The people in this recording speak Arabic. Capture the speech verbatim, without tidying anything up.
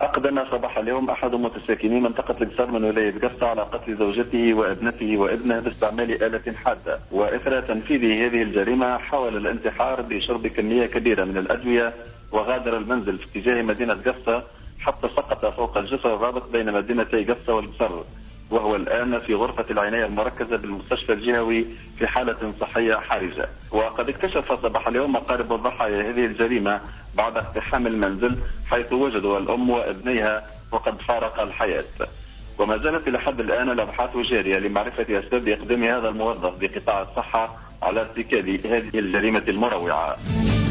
أقدم صباح اليوم أحد متساكني منطقة القصر من ولاية قسطة على قتل زوجته وابنته وابنه باستعمال آلة حادة، وإثر تنفيذ هذه الجريمة حاول الانتحار بشرب كمية كبيرة من الأدوية وغادر المنزل في اتجاه مدينة قسطة حتى سقط فوق الجسر الرابط بين مدينتي قسطة والقصر، وهو الآن في غرفة العناية المركزة بالمستشفى الجهوي في حالة صحية حرجة. وقد اكتشف صباح اليوم أقارب الضحايا هذه الجريمة بعد اقتحام المنزل، حيث وجدوا الأم وابنيها وقد فارق الحياة. وما زالت إلى حد الآن الأبحاث جارية لمعرفة أسباب إقدام هذا الموظف بقطاع الصحة على ارتكاب هذه الجريمة المروعة.